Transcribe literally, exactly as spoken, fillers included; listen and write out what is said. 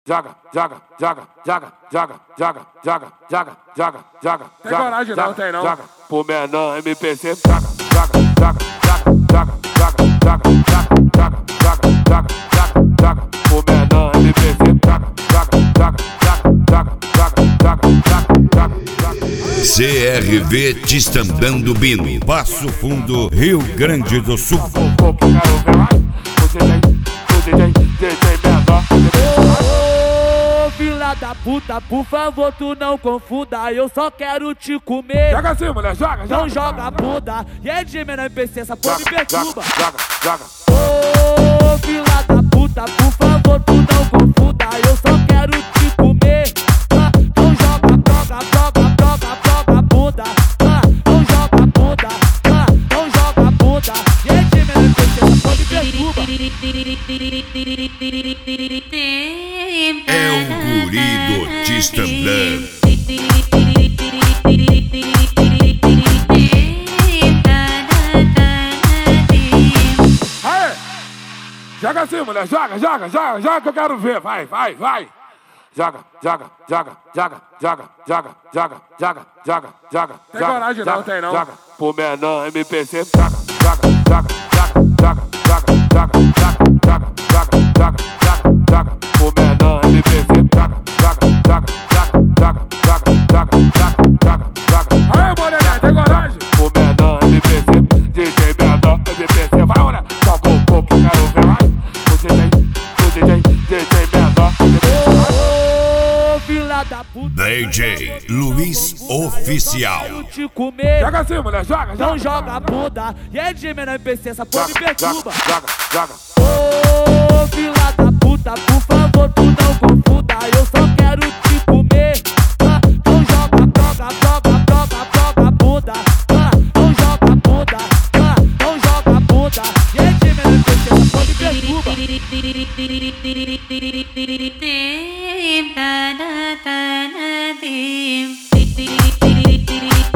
Joga, joga, joga, joga, joga, joga, joga, joga, joga, joga. Tem coragem não, tem não. Joga, pro menor M P C, joga, joga, joga, joga, joga, joga, joga, joga, joga, joga, joga, pro menor M P C, joga, joga, joga, joga, joga, joga, joga, joga. C R V Tistandando Bino, Passo Fundo, Rio Grande do Sul. Filha da puta, por favor, tu não confunda. Eu só quero te comer. Joga assim, mulher, joga, joga. Não joga a bunda. E é de menor M P C, essa porra me perturba. Joga, joga. Ô, filha da puta, por favor, tu não confunda. Eu só quero te comer. Ah, não joga, joga, joga, joga, joga a bunda. Ah, não joga a bunda. Ah, não joga a bunda. E é de menor M P C, essa porra me perturba. É o guri do Tistandando. Aê! Joga assim, mulher, joga, joga, joga, joga que eu quero ver. Vai, vai, vai. Joga, joga, joga, joga, joga, joga, joga, joga, joga, joga. Tem coragem não, tem não. Joga, pro menor M P C, joga, joga, joga, joga, joga, joga, joga, joga, joga, joga, joga, joga, pro menor M P C, joga, joga, joga, joga, joga, joga, joga, joga, joga. Aê, moreninha, tem coragem? Pro menor M P C, D J menor M P C, vai, olha, joga um pouco, quero ver, vai. O D J, o D J, D J menor M P C. Ô, filha da puta. D J Luiz Oficial. Quero te comer. Joga assim, mulher, joga, joga. Não joga a bunda. E é de menor M P C, essa porra me perturba. Joga, joga. Ô, filha da puta, por favor, tu não confunda. Eu só quero te comer. Ah, não joga, joga, joga, joga, joga a bunda. Ah, não joga a bunda. Ah, não joga a bunda. E é de menor M P C, essa porra me perturba. Dim